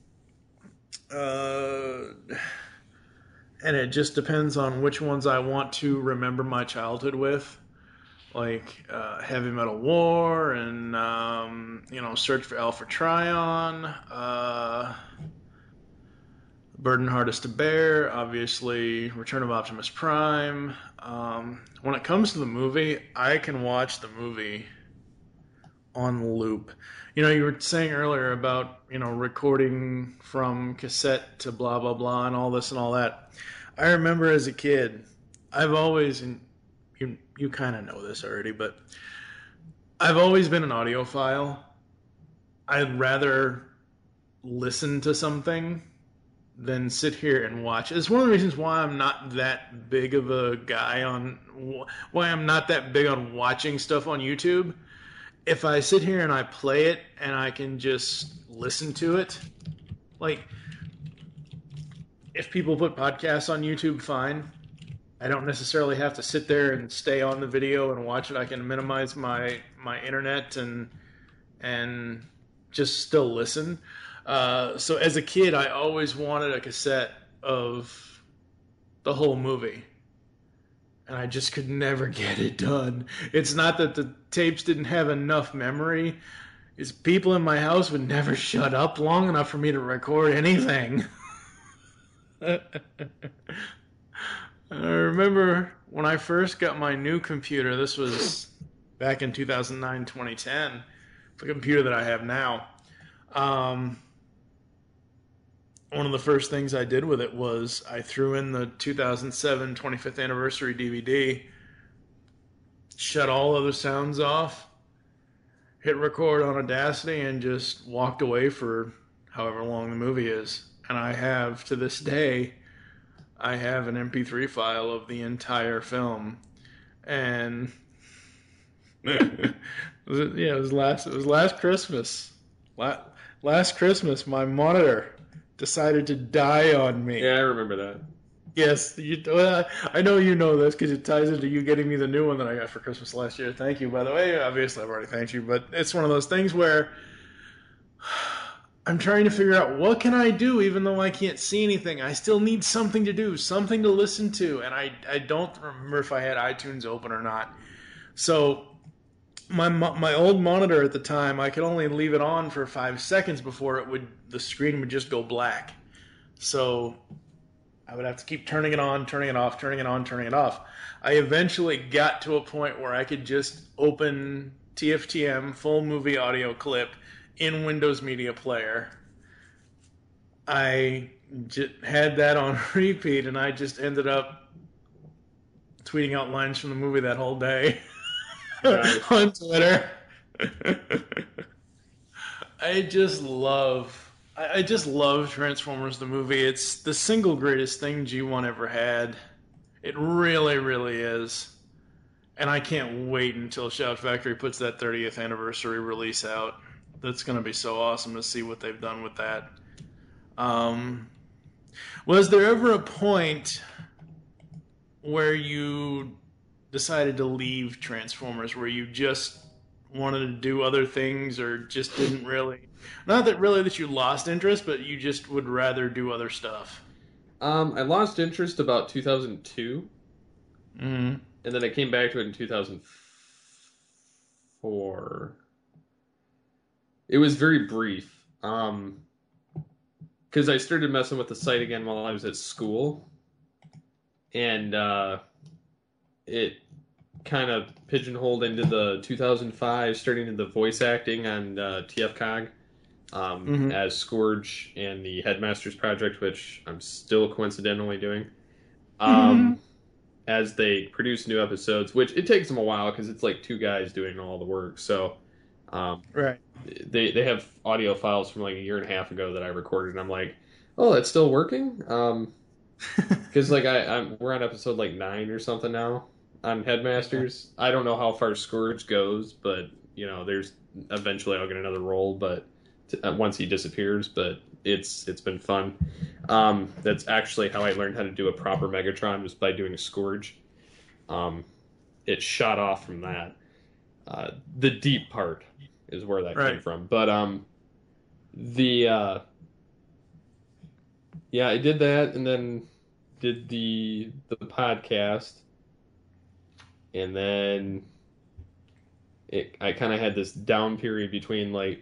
Uh, and it just depends on which ones I want to remember my childhood with. Like uh, Heavy Metal War and, um, you know, Search for Alpha Trion. Uh, Burden Hardest to Bear. Obviously, Return of Optimus Prime. Um, when it comes to the movie, I can watch the movie on loop. You know, you were saying earlier about, you know, recording from cassette to blah, blah, blah, and all this and all that. I remember as a kid, I've always, and you, you kind of know this already, but I've always been an audiophile. I'd rather listen to something than sit here and watch. It's one of the reasons why I'm not that big of a guy on, why I'm not that big on watching stuff on YouTube. If I sit here and I play it and I can just listen to it, like, if people put podcasts on YouTube, fine. I don't necessarily have to sit there and stay on the video and watch it. I can minimize my, my internet and and just still listen. Uh, so as a kid, I always wanted a cassette of the whole movie. And I just could never get it done. It's not that the tapes didn't have enough memory. It's people in my house would never shut up long enough for me to record anything. I remember when I first got my new computer, this was back in two thousand nine, twenty ten, the computer that I have now. Um... One of the first things I did with it was I threw in the two thousand seven twenty-fifth anniversary D V D, shut all other sounds off, hit record on Audacity, and just walked away for however long the movie is. And I have, to this day, I have an M P three file of the entire film. And it was, yeah, it was last, it was last Christmas. Last, last Christmas, my monitor decided to die on me. Yeah, I remember that. Yes, you, well, I know you know this because it ties into you getting me the new one that I got for Christmas last year. Thank you, by the way. Obviously, I've already thanked you, but it's one of those things where I'm trying to figure out what can I do even though I can't see anything. I still need something to do, something to listen to, and I, I don't remember if I had iTunes open or not. So my my old monitor at the time, I could only leave it on for five seconds before it would the screen would just go black. So I would have to keep turning it on, turning it off, turning it on, turning it off. I eventually got to a point where I could just open T F T M, full movie audio clip, in Windows Media Player. I j- had that on repeat, and I just ended up tweeting out lines from the movie that whole day nice. on Twitter. I just love... I just love Transformers the movie. It's the single greatest thing G one ever had. It really, really is. And I can't wait until Shout Factory puts that thirtieth anniversary release out. That's going to be so awesome to see what they've done with that. Um, was there ever a point where you decided to leave Transformers, where you just wanted to do other things, or just didn't really... Not that really that you lost interest, but you just would rather do other stuff? Um, I lost interest about two thousand two. Mm-hmm. And then I came back to it in two thousand four. It was very brief. Um, because I started messing with the site again while I was at school. And uh, it kind of pigeonholed into the two thousand five, starting in the voice acting on uh, T F C O G. Um, mm-hmm. As Scourge and the Headmasters Project, which I'm still coincidentally doing, um, mm-hmm. as they produce new episodes, which it takes them a while because it's like two guys doing all the work. So, um, right, they they have audio files from like a year and a half ago that I recorded, and I'm like, oh, that's still working, um, because like I I'm, we're on episode like nine or something now on Headmasters. I don't know how far Scourge goes, but you know, there's eventually I'll get another role, but. Once he disappears, but it's it's been fun. Um, that's actually how I learned how to do a proper Megatron, was by doing a Scourge. Um, it shot off from that. Uh, the deep part is where that right. came from. But um, the uh, yeah, I did that, and then did the the podcast, and then it I kind of had this down period between like.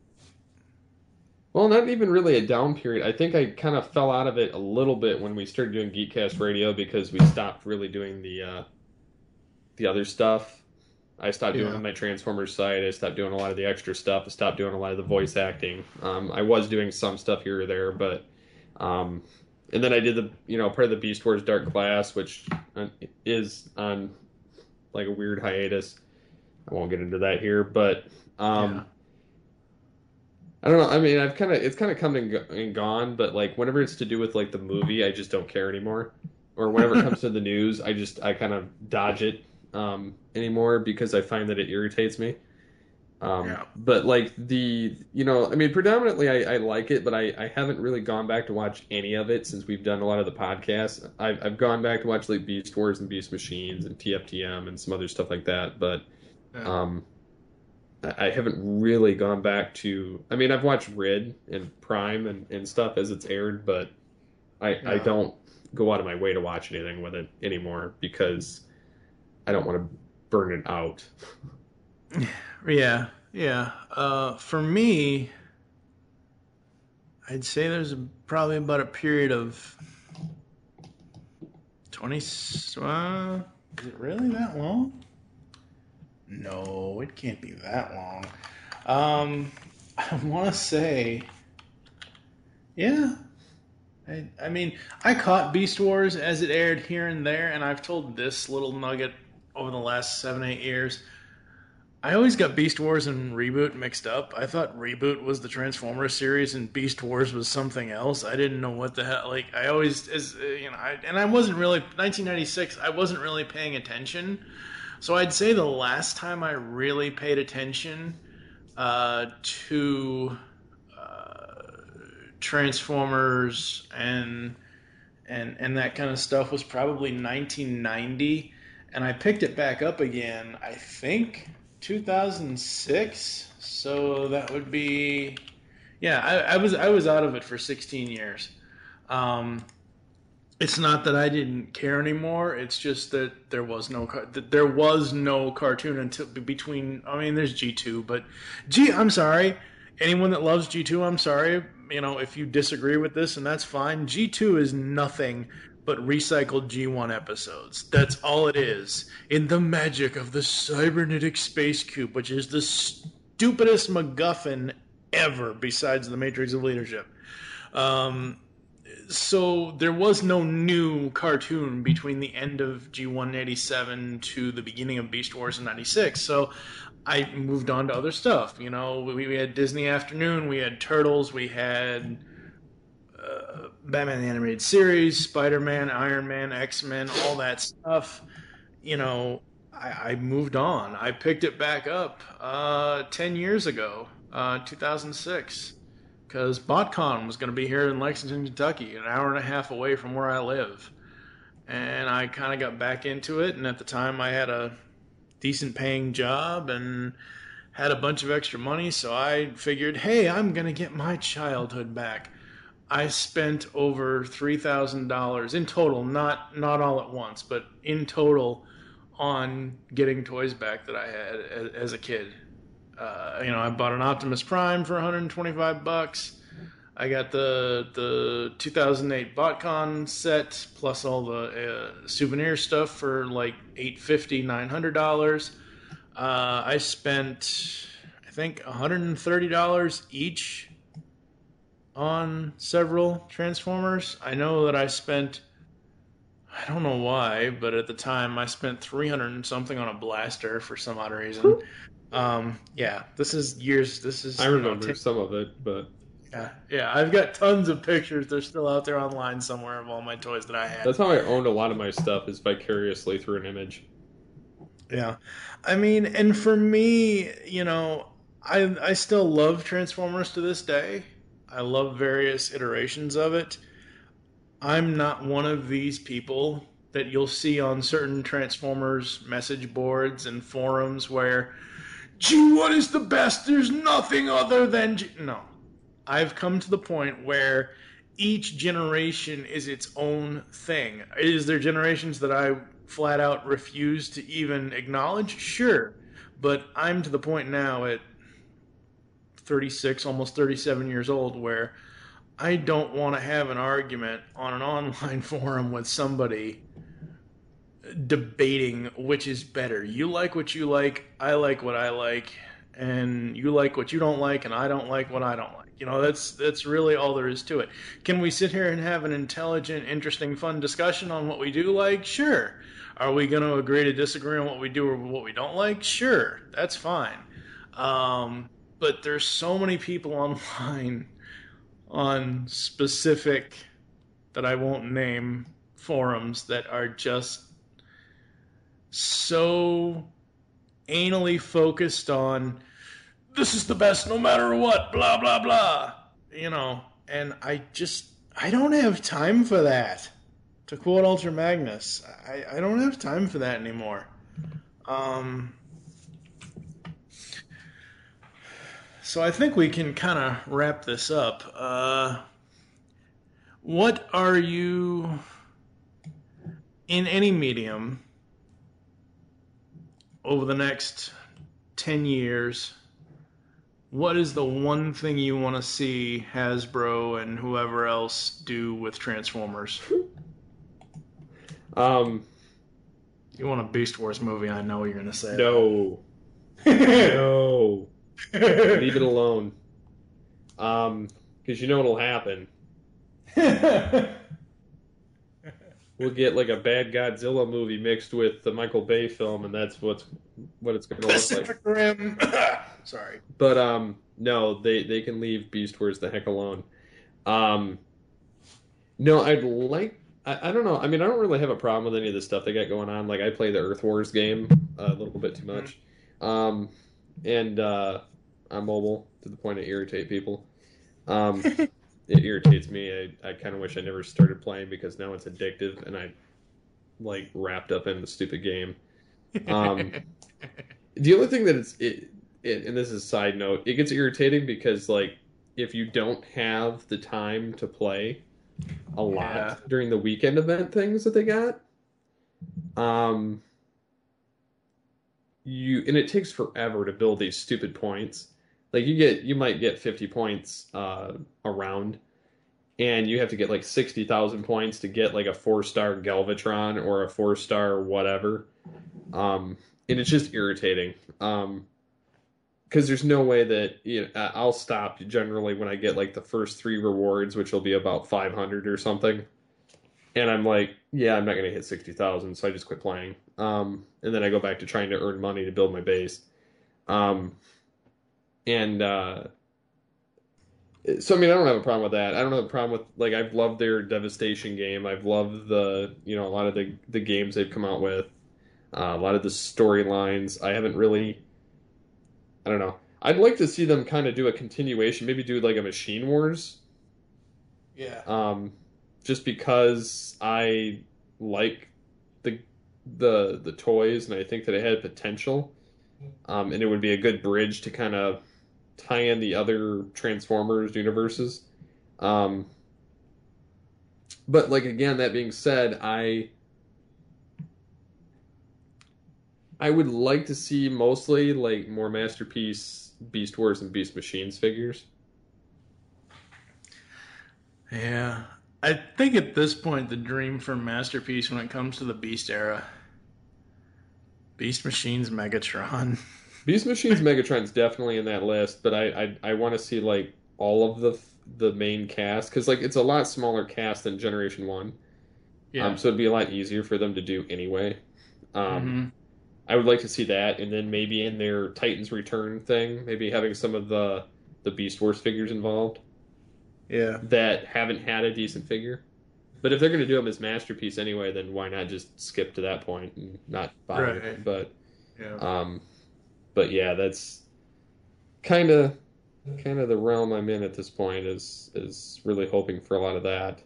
Well, not even really a down period. I think I kind of fell out of it a little bit when we started doing Geekcast Radio because we stopped really doing the uh, the other stuff. I stopped doing yeah. my Transformers site. I stopped doing a lot of the extra stuff. I stopped doing a lot of the voice acting. Um, I was doing some stuff here or there, but um, and then I did the you know part of the Beast Wars Dark Glass, which is on like a weird hiatus. I won't get into that here, but. Um, yeah. I don't know. I mean, I've kind of it's kind of come and, go, and gone, but like whenever it's to do with like the movie, I just don't care anymore. Or whenever it comes to the news, I just I kind of dodge it um, anymore because I find that it irritates me. Um, yeah. But like the you know, I mean, predominantly I, I like it, but I, I haven't really gone back to watch any of it since we've done a lot of the podcasts. I've I've gone back to watch like Beast Wars and Beast Machines and T F T M and some other stuff like that, but. Yeah. Um, I haven't really gone back to... I mean, I've watched Rid and Prime and, and stuff as it's aired, but I, yeah. I don't go out of my way to watch anything with it anymore because I don't want to burn it out. Yeah, yeah. Uh, for me, I'd say there's a, probably about a period of twenty... Uh, is it really that long? No, it can't be that long. Um, I want to say, yeah. I, I mean, I caught Beast Wars as it aired here and there, and I've told this little nugget over the last seven, eight years. I always got Beast Wars and Reboot mixed up. I thought Reboot was the Transformers series and Beast Wars was something else. I didn't know what the hell. Like, I always, as you know, I, and I wasn't really, nineteen ninety-six, I wasn't really paying attention. So I'd say the last time I really paid attention uh, to uh, Transformers and and and that kind of stuff was probably nineteen ninety, and I picked it back up again, I think, two thousand six. So that would be, yeah, I, I was I was out of it for sixteen years. Um, It's not that I didn't care anymore. It's just that there was no that there was no cartoon until between. I mean, there's G two, but G. I'm sorry, anyone that loves G two, I'm sorry. You know, if you disagree with this, and that's fine. G two is nothing but recycled G one episodes. That's all it is. In the magic of the cybernetic space cube, which is the stupidest MacGuffin ever besides the Matrix of Leadership. Um, so there was no new cartoon between the end of G one in eighty-seven to the beginning of Beast Wars in ninety-six. So I moved on to other stuff. You know, we, we had Disney Afternoon, we had Turtles, we had uh, Batman the Animated Series, Spider-Man, Iron Man, X-Men, all that stuff. You know, I, I moved on. I picked it back up uh, ten years ago, uh, two thousand six, because BotCon was going to be here in Lexington, Kentucky, an hour and a half away from where I live. And I kind of got back into it, and at the time I had a decent paying job and had a bunch of extra money, so I figured, hey, I'm going to get my childhood back. I spent over three thousand dollars in total, not not all at once, but in total on getting toys back that I had as, as a kid. Uh, you know, I bought an Optimus Prime for one hundred twenty-five bucks. I got the the two thousand eight BotCon set plus all the uh, souvenir stuff for like eight hundred fifty dollars, nine hundred dollars. Uh, I spent, I think, one hundred thirty dollars each on several Transformers. I know that I spent, I don't know why, but at the time I spent three hundred and something on a blaster for some odd reason. Um, yeah, this is years. This is. I remember you know, some of it, but yeah, yeah, I've got tons of pictures. They're still out there online somewhere of all my toys that I had. That's how I owned a lot of my stuff, is vicariously through an image. Yeah, I mean, and for me, you know, I I still love Transformers to this day. I love various iterations of it. I'm not one of these people that you'll see on certain Transformers message boards and forums where G one is the best, there's nothing other than G... No. I've come to the point where each generation is its own thing. Is there generations that I flat out refuse to even acknowledge? Sure. But I'm to the point now at thirty-six, almost thirty-seven years old, where I don't want to have an argument on an online forum with somebody debating which is better. You like what you like, I like what I like, and you like what you don't like, and I don't like what I don't like. You know, that's that's really all there is to it. Can we sit here and have an intelligent, interesting, fun discussion on what we do like? Sure. Are we going to agree to disagree on what we do or what we don't like? Sure. That's fine. Um, but there's so many people online on specific, that I won't name, forums that are just so anally focused on this is the best no matter what, blah blah blah, you know, and I just I don't have time for that. To quote Ultra Magnus, I, I don't have time for that anymore. Um, so I think we can kind of wrap this up. Uh, what are you, in any medium, over the next ten years, what is the one thing you want to see Hasbro and whoever else do with Transformers? Um, you want a Beast Wars movie, I know you're going to say. No. No. Leave it alone. Um, because you know what'll happen. We'll get like a bad Godzilla movie mixed with the Michael Bay film, and that's what's what it's going to look Pacific like. Rim. Sorry, but um, no, they they can leave Beast Wars the heck alone. Um, no, I'd like. I, I don't know. I mean, I don't really have a problem with any of the stuff they got going on. Like, I play the Earth Wars game a little bit too much, um, and uh, I'm mobile to the point of irritate people. Um. It irritates me. I, I kind of wish I never started playing because now it's addictive and I like wrapped up in the stupid game. Um, the only thing that it's it, it and this is a side note, it gets irritating because like if you don't have the time to play a lot yeah. during the weekend event things that they got, um, you and it takes forever to build these stupid points. Like you get, you might get fifty points uh, a round, and you have to get like sixty thousand points to get like a four star Galvatron or a four star whatever. Um, and it's just irritating. Um, because there's no way that, you know, I'll stop generally when I get like the first three rewards, which will be about five hundred or something. And I'm like, yeah, I'm not going to hit sixty thousand, so I just quit playing. Um, and then I go back to trying to earn money to build my base. Um, and uh, so, I mean, I don't have a problem with that. I don't have a problem with, like, I've loved their Devastation game. I've loved the, you know, a lot of the, the games they've come out with. Uh, a lot of the storylines. I haven't really, I don't know. I'd like to see them kind of do a continuation, maybe do like a Machine Wars. Yeah. Um, just because I like the the the toys, and I think that it had potential, um, and it would be a good bridge to kind of tie in the other Transformers universes. Um, but like again, that being said, I I would like to see mostly like more Masterpiece Beast Wars and Beast Machines figures. Yeah. I think at this point, the dream for Masterpiece when it comes to the Beast era, Beast Machines Megatron. Beast Machines Megatron's definitely in that list, but I I, I want to see like all of the the main cast, because like it's a lot smaller cast than Generation One. Yeah. Um, so it'd be a lot easier for them to do anyway. Um, mm-hmm. I would like to see that, and then maybe in their Titans Return thing, maybe having some of the the Beast Wars figures involved. Yeah. That haven't had a decent figure. But if they're going to do them as Masterpiece anyway, then why not just skip to that point and not bother? Right. But yeah. Um, but yeah, that's kind of kind of the realm I'm in at this point. Is is really hoping for a lot of that.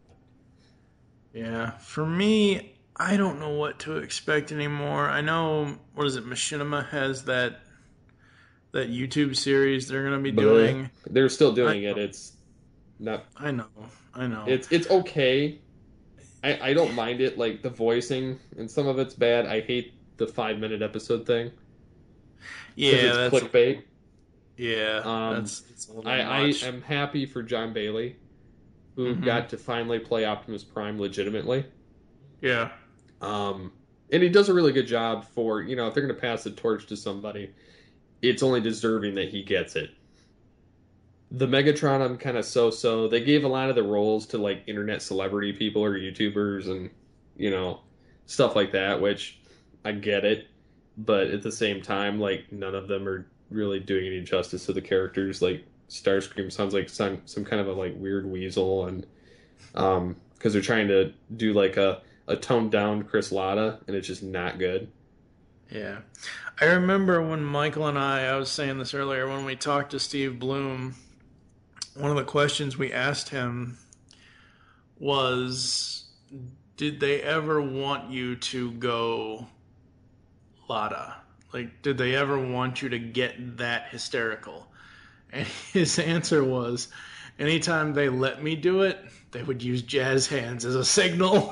Yeah, for me, I don't know what to expect anymore. I know, what is it? Machinima has that that YouTube series they're going to be But doing. They're still doing it. It's not. I know. I know. It's it's okay. I I don't mind it. Like the voicing and some of it's bad. I hate the five minute episode thing. Yeah, it's that's clickbait. Yeah, um, that's, that's a little I, I much. am happy for John Bailey, who Mhm. got to finally play Optimus Prime legitimately. Yeah. Um, and he does a really good job for, you know, if they're going to pass the torch to somebody, it's only deserving that he gets it. The Megatron, I'm kind of so-so. They gave a lot of the roles to, like, internet celebrity people or YouTubers and, you know, stuff like that, which I get it. But at the same time, like, none of them are really doing any justice to the characters. Like, Starscream sounds like some, some kind of a, like, weird weasel. And, um, because they're trying to do, like, a, a toned-down Chris Latta, and it's just not good. Yeah. I remember when Michael and I, I was saying this earlier, when we talked to Steve Bloom, one of the questions we asked him was, did they ever want you to go Latta? Like, did they ever want you to get that hysterical? And his answer was, anytime they let me do it, they would use jazz hands as a signal.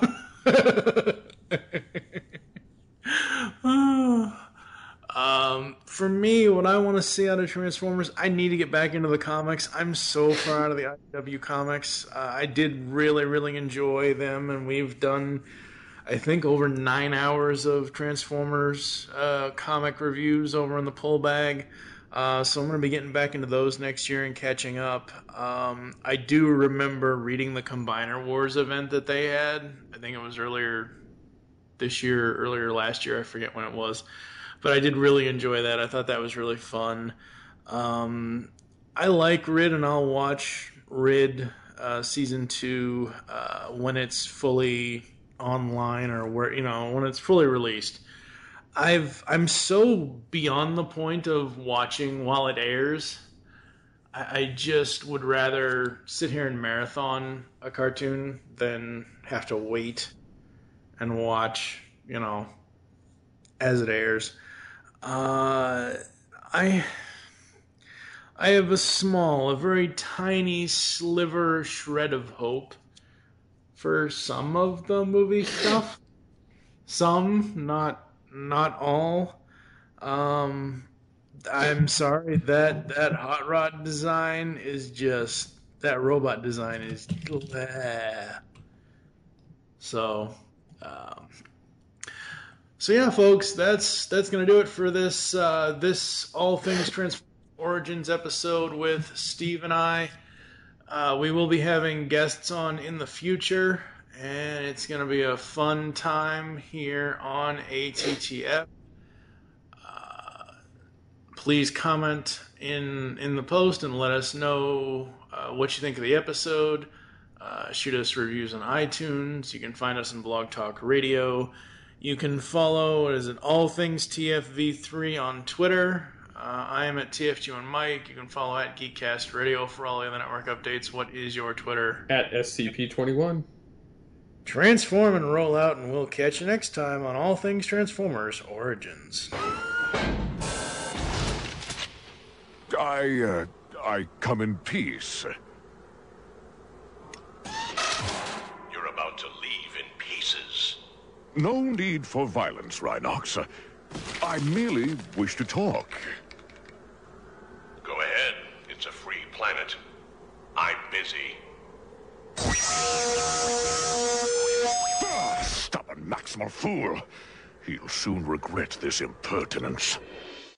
um, for me, what I want to see out of Transformers, I need to get back into the comics. I'm so far out of the I D W comics. Uh, I did really, really enjoy them, and we've done, I think, over nine hours of Transformers uh, comic reviews over in the pull bag. Uh, so I'm going to be getting back into those next year and catching up. Um, I do remember reading the Combiner Wars event that they had. I think it was earlier this year, earlier last year. I forget when it was. But I did really enjoy that. I thought that was really fun. Um, I like R I D, and I'll watch R I D uh, Season two uh, when it's fully online, or where, you know, when it's fully released. I've I'm so beyond the point of watching while it airs. I, I just would rather sit here and marathon a cartoon than have to wait and watch, you know, as it airs. Uh, I I have a small, a very tiny sliver shred of hope for some of the movie stuff. Some, not. Not all. Um, I'm sorry, that that hot rod design is just, that robot design is bleh. So, um, so yeah, folks, that's that's gonna do it for this uh, this All Things Transformers Origins episode with Steve and I. Uh, we will be having guests on in the future, and it's gonna be a fun time here on A T T F. Please comment in in the post and let us know uh, what you think of the episode. Uh, shoot us reviews on iTunes. You can find us on Blog Talk Radio. You can follow, what is it, All Things T F V three on Twitter. Uh, I am at T F G one Mike. You can follow at Geekcast Radio for all the other network updates. What is your Twitter? At S C P twenty-one. Transform and roll out, and we'll catch you next time on All Things Transformers Origins. I, uh, I come in peace. You're about to leave in pieces. No need for violence, Rhinox. I merely wish to talk. Go ahead. It's a free planet. I'm busy. Ah, stubborn Maximal fool. He'll soon regret this impertinence.